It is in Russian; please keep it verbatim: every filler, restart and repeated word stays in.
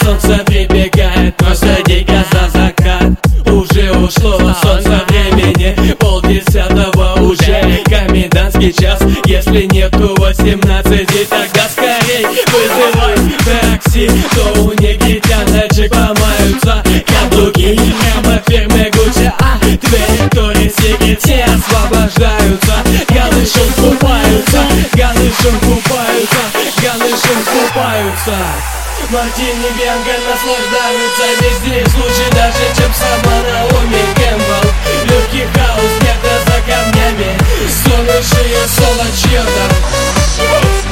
солнце прибегает, но садика за закат. Уже ушло солнце времени, полдесятого уже комендантский час. Если нету восемнадцати, тогда скорей вызывай такси. То у негритяночек ломаются каблуки, прямо фирмы Гуччи, а двери Тори Секрет все освобождаются. Голышом купаются, голышом купаются, голышом купаются. Мартини Бьянко наслаждаются везде, случай даже, чем сама Наоми Кэмпбелл. Легкий хаос где-то за камнями, солнечные соло чьё-то.